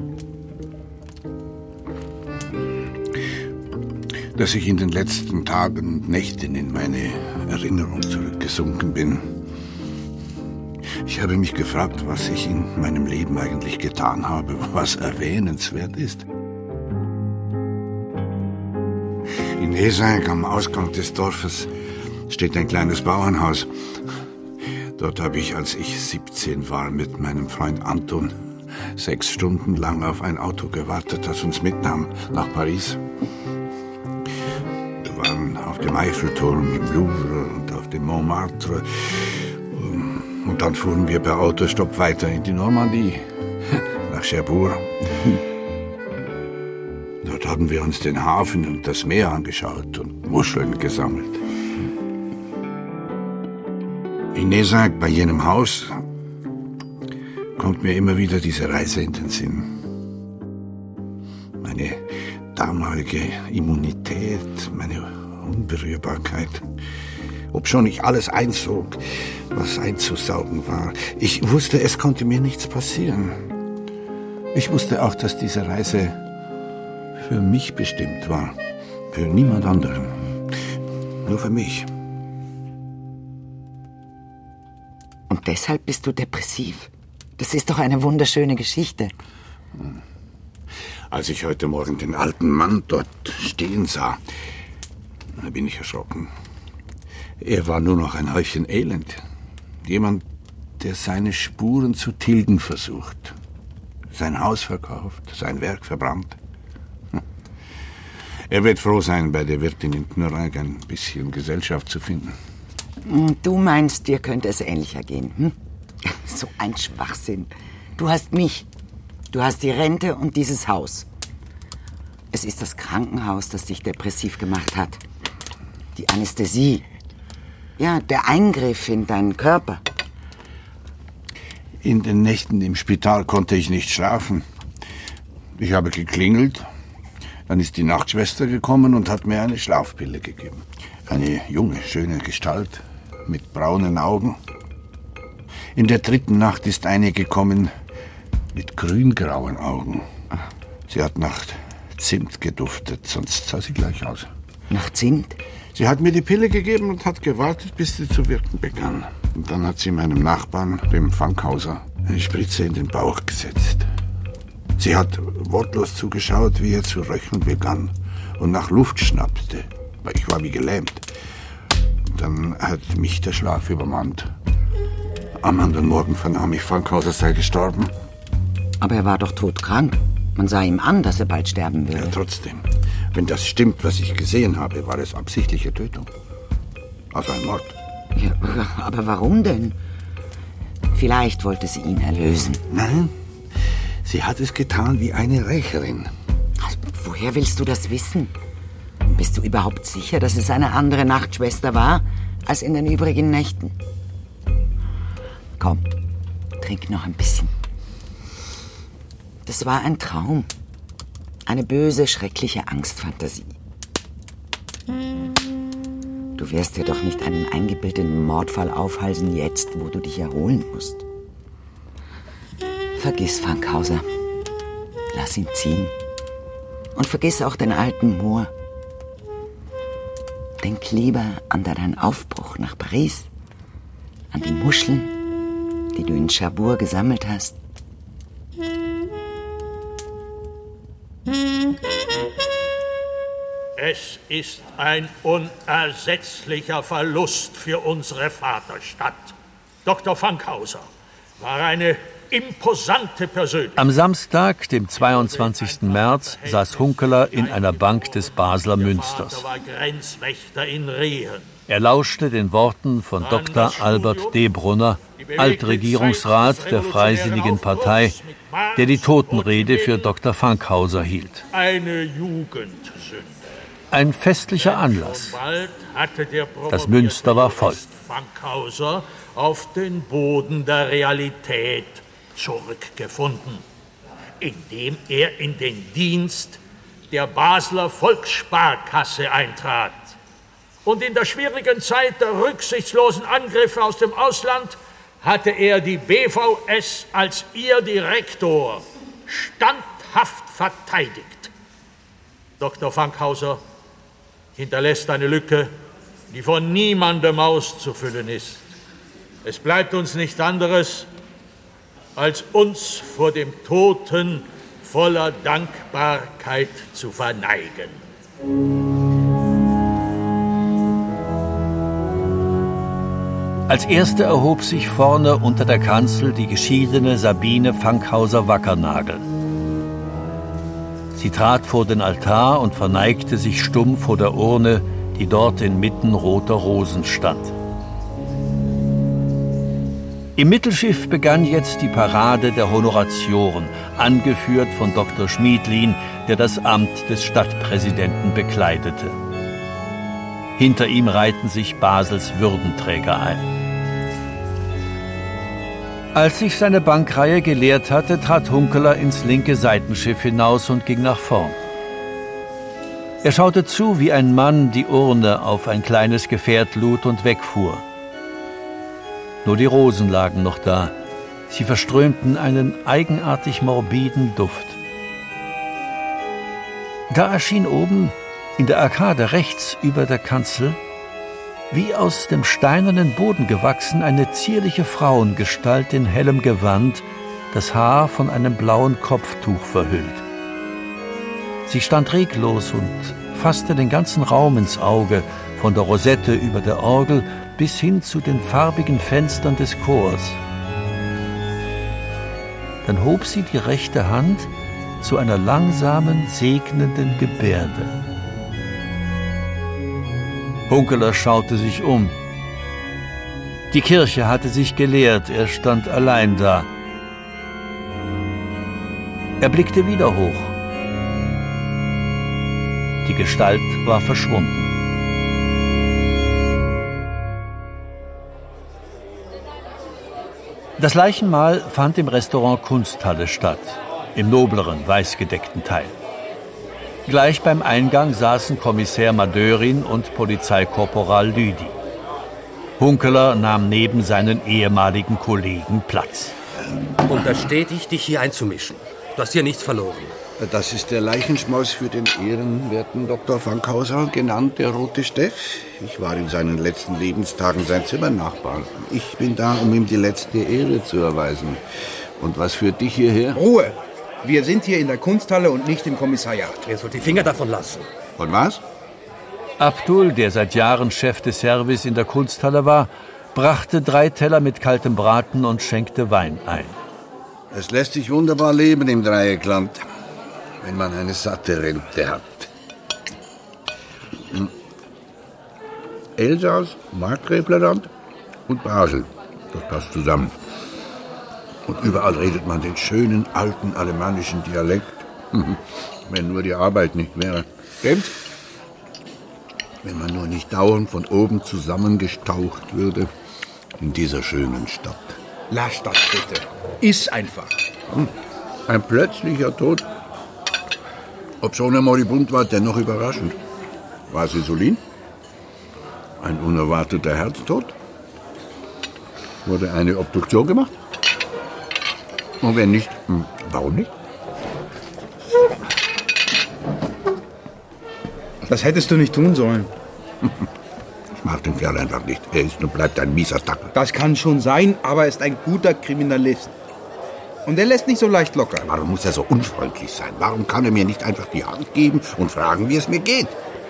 dass ich in den letzten Tagen und Nächten in meine Erinnerung zurückgesunken bin. Ich habe mich gefragt, was ich in meinem Leben eigentlich getan habe, was erwähnenswert ist. In Esenk am Ausgang des Dorfes steht ein kleines Bauernhaus. Dort habe ich, als ich siebzehn war, mit meinem Freund Anton sechs Stunden lang auf ein Auto gewartet, das uns mitnahm nach Paris. Wir waren auf dem Eiffelturm, im Louvre und auf dem Montmartre. Und dann fuhren wir per Autostopp weiter in die Normandie, nach Cherbourg. Dort haben wir uns den Hafen und das Meer angeschaut und Muscheln gesammelt. In Nézac, bei jenem Haus, kommt mir immer wieder diese Reise in den Sinn. Meine damalige Immunität, meine Unberührbarkeit. Obschon ich alles einsog, was einzusaugen war. Ich wusste, es konnte mir nichts passieren. Ich wusste auch, dass diese Reise für mich bestimmt war. Für niemand anderen. Nur für mich. Und deshalb bist du depressiv. Das ist doch eine wunderschöne Geschichte. Als ich heute Morgen den alten Mann dort stehen sah, da bin ich erschrocken. Er war nur noch ein Häufchen Elend. Jemand, der seine Spuren zu tilgen versucht. Sein Haus verkauft, sein Werk verbrannt. Er wird froh sein, bei der Wirtin in Knurrag ein bisschen Gesellschaft zu finden. Du meinst, dir könnte es ähnlicher gehen, hm? So ein Schwachsinn. Du hast mich. Du hast die Rente und dieses Haus. Es ist das Krankenhaus, das dich depressiv gemacht hat. Die Anästhesie. Ja, der Eingriff in deinen Körper. In den Nächten im Spital konnte ich nicht schlafen. Ich habe geklingelt. Dann ist die Nachtschwester gekommen und hat mir eine Schlafpille gegeben. Eine junge, schöne Gestalt mit braunen Augen. In der dritten Nacht ist eine gekommen mit grüngrauen Augen. Sie hat nach Zimt geduftet, sonst sah sie gleich aus. Nach Zimt? Sie hat mir die Pille gegeben und hat gewartet, bis sie zu wirken begann. Und dann hat sie meinem Nachbarn, dem Fankhauser, eine Spritze in den Bauch gesetzt. Sie hat wortlos zugeschaut, wie er zu röcheln begann und nach Luft schnappte. Ich war wie gelähmt. Dann hat mich der Schlaf übermannt. Am anderen Morgen vernahm ich, Fankhauser sei gestorben. Aber er war doch todkrank. Man sah ihm an, dass er bald sterben würde. Ja, trotzdem. Wenn das stimmt, was ich gesehen habe, war es absichtliche Tötung. Also ein Mord. Ja, aber warum denn? Vielleicht wollte sie ihn erlösen. Nein, sie hat es getan wie eine Rächerin. Also, woher willst du das wissen? Bist du überhaupt sicher, dass es eine andere Nachtschwester war, als in den übrigen Nächten? Komm, trink noch ein bisschen. Das war ein Traum. Eine böse, schreckliche Angstfantasie. Du wirst dir doch nicht einen eingebildeten Mordfall aufhalsen jetzt, wo du dich erholen musst. Vergiss Fankhauser. Lass ihn ziehen. Und vergiss auch den alten Moor. Denk lieber an deinen Aufbruch nach Paris. An die Muscheln, die du in Cherbourg gesammelt hast. Es ist ein unersetzlicher Verlust für unsere Vaterstadt. Doktor Fankhauser war eine imposante Persönlichkeit. Am Samstag, dem zweiundzwanzigsten März, saß Hunkeler in einer Bank des Basler Münsters. Der Vater war Grenzwächter in Rehen. Er lauschte den Worten von Doktor Albert Debrunner, Altregierungsrat der Freisinnigen Partei, der die Totenrede für Doktor Fankhauser hielt. Eine Jugendsünde. Ein festlicher Anlass. Das Münster war voll. Fankhauser auf den Boden der Realität zurückgefunden, indem er in den Dienst der Basler Volkssparkasse eintrat und in der schwierigen Zeit der rücksichtslosen Angriffe aus dem Ausland hatte er die B V S als ihr Direktor standhaft verteidigt. Doktor Fankhauser hinterlässt eine Lücke, die von niemandem auszufüllen ist. Es bleibt uns nicht anderes, als uns vor dem Toten voller Dankbarkeit zu verneigen. Als erste erhob sich vorne unter der Kanzel die geschiedene Sabine Fankhauser-Wackernagel. Sie trat vor den Altar und verneigte sich stumm vor der Urne, die dort inmitten roter Rosen stand. Im Mittelschiff begann jetzt die Parade der Honoratioren, angeführt von Doktor Schmiedlin, der das Amt des Stadtpräsidenten bekleidete. Hinter ihm reihten sich Basels Würdenträger ein. Als sich seine Bankreihe geleert hatte, trat Hunkeler ins linke Seitenschiff hinaus und ging nach vorn. Er schaute zu, wie ein Mann die Urne auf ein kleines Gefährt lud und wegfuhr. Nur die Rosen lagen noch da. Sie verströmten einen eigenartig morbiden Duft. Da erschien oben in der Arkade rechts über der Kanzel, wie aus dem steinernen Boden gewachsen, eine zierliche Frauengestalt in hellem Gewand, das Haar von einem blauen Kopftuch verhüllt. Sie stand reglos und fasste den ganzen Raum ins Auge, von der Rosette über der Orgel bis hin zu den farbigen Fenstern des Chors. Dann hob sie die rechte Hand zu einer langsamen, segnenden Gebärde. Hunkeler schaute sich um. Die Kirche hatte sich geleert, er stand allein da. Er blickte wieder hoch. Die Gestalt war verschwunden. Das Leichenmahl fand im Restaurant Kunsthalle statt, im nobleren, weißgedeckten Teil. Gleich beim Eingang saßen Kommissär Madörin und Polizeikorporal Lüdi. Hunkeler nahm neben seinen ehemaligen Kollegen Platz. Untersteh dich, dich hier einzumischen. Du hast hier nichts verloren. Das ist der Leichenschmaus für den ehrenwerten Doktor Fankhauser, genannt der Rote Steff. Ich war in seinen letzten Lebenstagen sein Zimmernachbar. Ich bin da, um ihm die letzte Ehre zu erweisen. Und was führt dich hierher? Ruhe! Wir sind hier in der Kunsthalle und nicht im Kommissariat. Er soll die Finger davon lassen. Von was? Abdul, der seit Jahren Chef des Service in der Kunsthalle war, brachte drei Teller mit kaltem Braten und schenkte Wein ein. Es lässt sich wunderbar leben im Dreieckland, wenn man eine satte Rente hat. Hm. Elsass, Markgräflerland und Basel, das passt zusammen. Und überall redet man den schönen, alten alemannischen Dialekt. Wenn nur die Arbeit nicht wäre. Stimmt's? Wenn man nur nicht dauernd von oben zusammengestaucht würde in dieser schönen Stadt. Lass das bitte. Iss einfach. Ein plötzlicher Tod. Obschon er moribund war, dennoch überraschend. War es Insulin? Ein unerwarteter Herztod? Wurde eine Obduktion gemacht? Und wenn nicht, warum nicht? Das hättest du nicht tun sollen. Ich mag den Kerl einfach nicht. Er ist und bleibt ein mieser Dackel. Das kann schon sein, aber er ist ein guter Kriminalist. Und er lässt nicht so leicht locker. Warum muss er so unfreundlich sein? Warum kann er mir nicht einfach die Hand geben und fragen, wie es mir geht?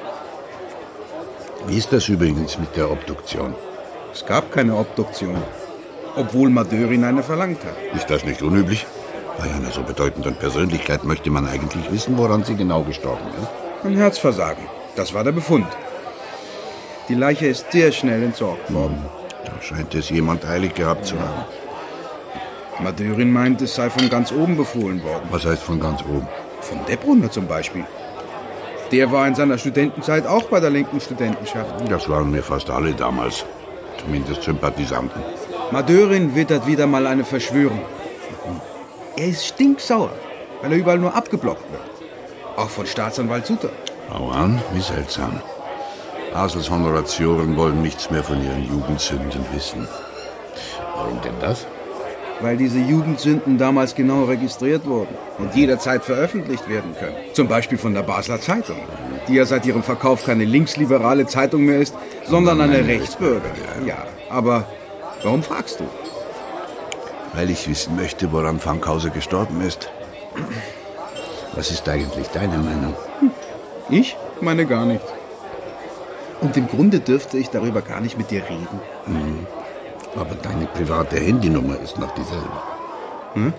Wie ist das übrigens mit der Obduktion? Es gab keine Obduktion. Obwohl Madörin eine verlangt hat. Ist das nicht unüblich? Bei einer so bedeutenden Persönlichkeit möchte man eigentlich wissen, woran sie genau gestorben ist. Ein Herzversagen. Das war der Befund. Die Leiche ist sehr schnell entsorgt worden. Da scheint es jemand eilig gehabt zu haben. Madörin meint, es sei von ganz oben befohlen worden. Was heißt von ganz oben? Von Debrunner zum Beispiel. Der war in seiner Studentenzeit auch bei der linken Studentenschaft. Das waren mir fast alle damals. Zumindest Sympathisanten. Madörin wittert wieder mal eine Verschwörung. Er ist stinksauer, weil er überall nur abgeblockt wird. Auch von Staatsanwalt Sutter. Schau an, wie seltsam. Basels Honoratioren wollen nichts mehr von ihren Jugendsünden wissen. Warum denn das? Weil diese Jugendsünden damals genau registriert wurden und jederzeit veröffentlicht werden können. Zum Beispiel von der Basler Zeitung, die ja seit ihrem Verkauf keine linksliberale Zeitung mehr ist, sondern eine Rechtsbürger. Ja, aber warum fragst du? Weil ich wissen möchte, woran Fankhauser gestorben ist. Was ist eigentlich deine Meinung? Ich meine gar nichts. Und im Grunde dürfte ich darüber gar nicht mit dir reden. Mhm. Aber deine private Handynummer ist noch dieselbe. Hm?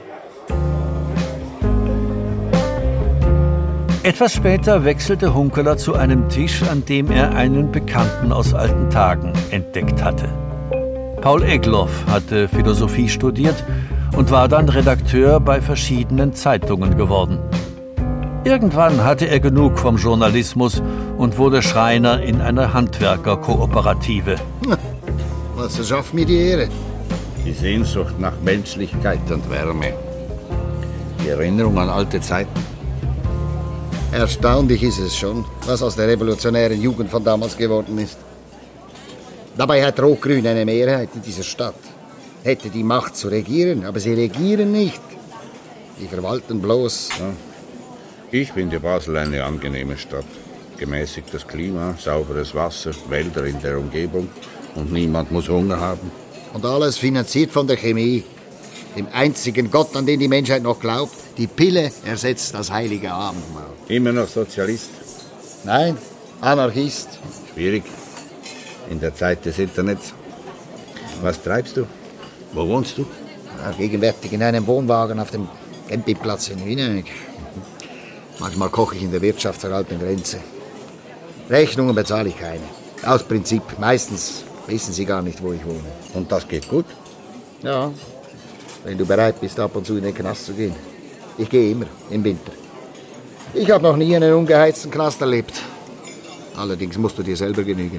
Etwas später wechselte Hunkeler zu einem Tisch, an dem er einen Bekannten aus alten Tagen entdeckt hatte. Paul Egloff hatte Philosophie studiert und war dann Redakteur bei verschiedenen Zeitungen geworden. Irgendwann hatte er genug vom Journalismus und wurde Schreiner in einer Handwerkerkooperative. Was verschafft mir die Ehre? Die Sehnsucht nach Menschlichkeit und Wärme. Die Erinnerung an alte Zeiten. Erstaunlich ist es schon, was aus der revolutionären Jugend von damals geworden ist. Dabei hat Rot-Grün eine Mehrheit in dieser Stadt. Hätte die Macht zu regieren, aber sie regieren nicht. Die verwalten bloß. Ja. Ich finde Basel eine angenehme Stadt. Gemäßigtes Klima, sauberes Wasser, Wälder in der Umgebung und niemand muss Hunger haben. Und alles finanziert von der Chemie. Dem einzigen Gott, an den die Menschheit noch glaubt. Die Pille ersetzt das heilige Abendmahl. Immer noch Sozialist? Nein, Anarchist. Schwierig. In der Zeit des Internets. Was treibst du? Wo wohnst du? Ja, gegenwärtig in einem Wohnwagen auf dem Campingplatz in Wieneck. Manchmal koche ich in der wirtschaftserhaltenden Grenze. Rechnungen bezahle ich keine. Aus Prinzip. Meistens wissen sie gar nicht, wo ich wohne. Und das geht gut? Ja, wenn du bereit bist, ab und zu in den Knast zu gehen. Ich gehe immer, im Winter. Ich habe noch nie einen ungeheizten Knast erlebt. Allerdings musst du dir selber genügen.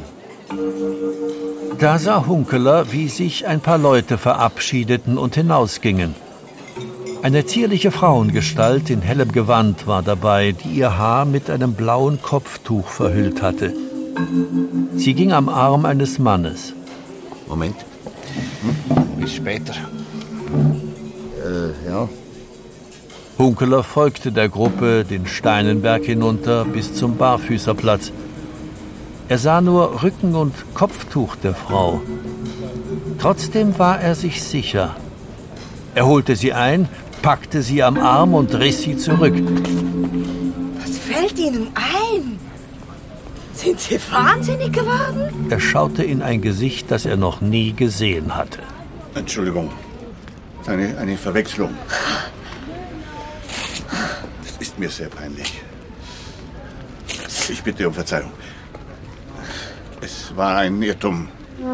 Da sah Hunkeler, wie sich ein paar Leute verabschiedeten und hinausgingen. Eine zierliche Frauengestalt in hellem Gewand war dabei, die ihr Haar mit einem blauen Kopftuch verhüllt hatte. Sie ging am Arm eines Mannes. Moment. Hm? Bis später. Äh, ja. Hunkeler folgte der Gruppe den Steinenberg hinunter bis zum Barfüßerplatz. Er sah nur Rücken und Kopftuch der Frau. Trotzdem war er sich sicher. Er holte sie ein, packte sie am Arm und riss sie zurück. Was fällt Ihnen ein? Sind Sie wahnsinnig geworden? Er schaute in ein Gesicht, das er noch nie gesehen hatte. Entschuldigung. Eine, eine Verwechslung. Es ist mir sehr peinlich. Ich bitte um Verzeihung. Es war ein Irrtum.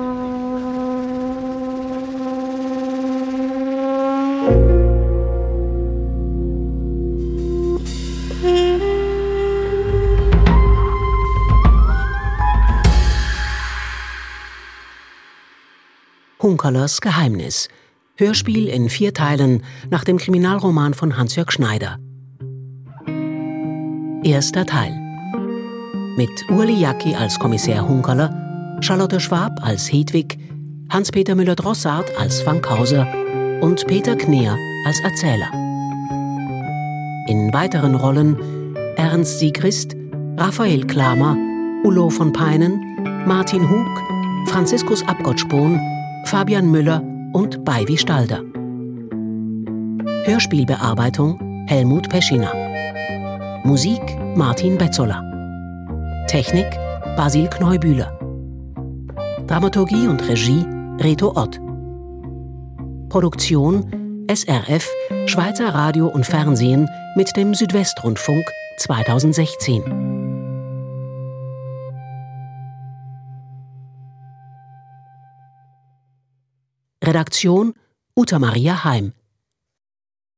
Hunkelers Geheimnis. Hörspiel in vier Teilen nach dem Kriminalroman von Hans-Jörg Schneider. Erster Teil. Mit Ueli Jacki als Kommissär Hunkeler, Charlotte Schwab als Hedwig, Hans-Peter Müller-Drossard als Fankhauser und Peter Kneer als Erzähler. In weiteren Rollen Ernst Siegrist, Raphael Klamer, Ulo von Peinen, Martin Hug, Franziskus Abgott-Spohn, Fabian Müller und Beiwi Stalder. Hörspielbearbeitung Helmut Peschiner. Musik Martin Betzola. Technik Basil Kneubühler. Dramaturgie und Regie Reto Ott. Produktion S R F, Schweizer Radio und Fernsehen mit dem Südwestrundfunk zweitausendsechzehn. Redaktion Uta Maria Heim.